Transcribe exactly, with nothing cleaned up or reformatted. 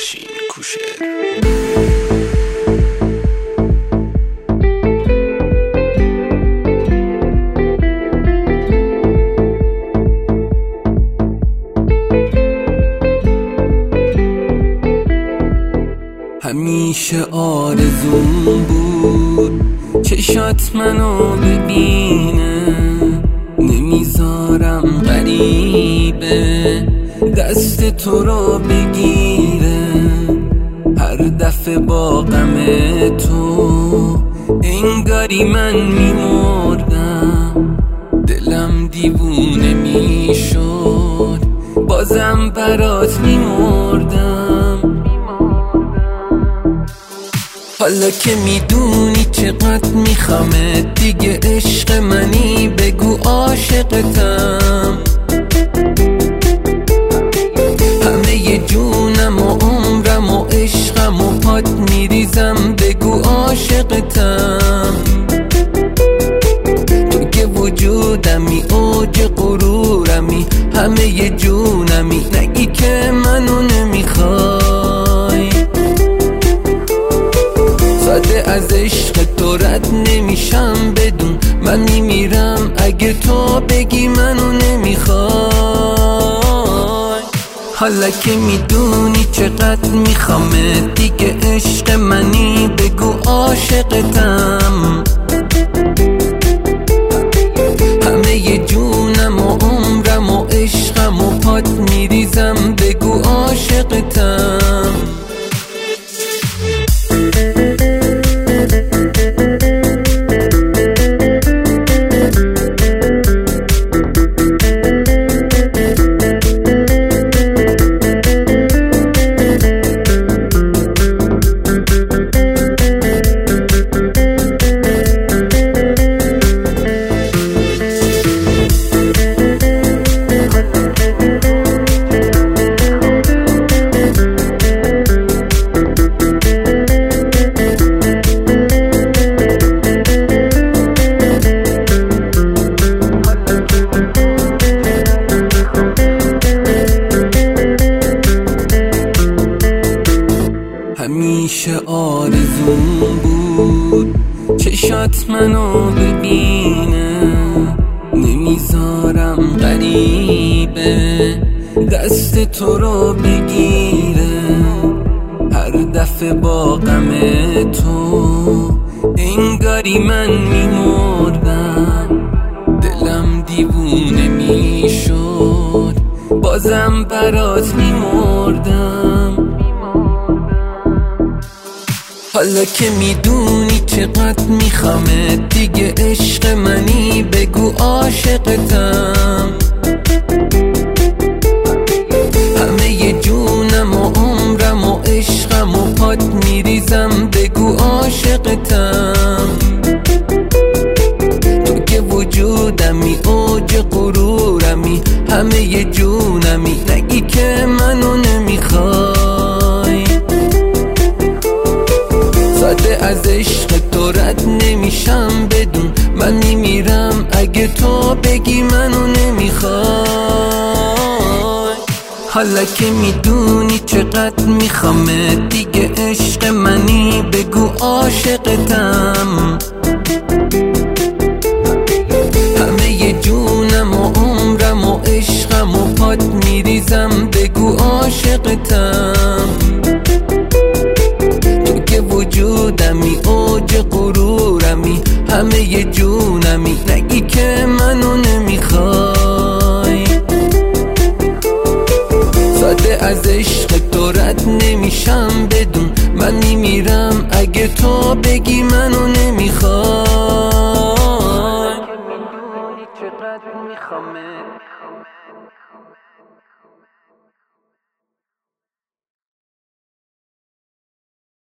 افشین کوشر. همیشه آرزوم بود چشات منو ببینه، نمیذارم غریبه دست تو رو بگیره. هر دفعه با غم تو انگاری من میمردم، دلم دیوونه میشد بازم برات میمردم. حالا که میدونی چقدر میخوامت، دیگه عشق منی بگو عاشقتم. همه جونم و عمرم و عشقم و پات میریزم بگو عاشقتم. تو که وجودمی اوج غرورمی، همه جونمی، نگی که منو نمیخوای. ساده از عشق تو رد نمیشم بدون، من میمیرم اگه تو بگی منو نمیخوای. حالا که میدونی چقدر میخوامت، دیگه عشق منی بگو عاشقتم. همه جونم و عمرم و عشقم و پات میریزم بگو عاشقتم. همیشه آرزوم بود چشات منو ببینه، نمیذارم غریبه دست تو رو بگیره. هر دفعه با غم تو انگاری من میمردم، دلم دیوونه میشد بازم برات میمردم. حالا که میدونی چقدر میخوامت، دیگه عشق منی بگو عاشقتم. همه جونم و عمرم و عشقم و پات میریزم بگو عاشقتم. تو که وجودمی اوج غرورمی، همه جونمی، نگی که منو نمیخوای. ساده از عشق تو رد نمیشم بدون، من میمیرم اگه تو بگی منو نمیخوای. حالا که میدونی چقدر میخوامت، دیگه عشق منی بگو عاشقتم. همه جونم و عمرم و عشقم و پات میریزم بگو عاشقتم. وجودمی اوج غرورمی، همه جونمی، نگی که منو نمیخوای. ساده از عشق تو رد نمیشم بدون، من میمیرم اگه تو بگی منو نمیخوای.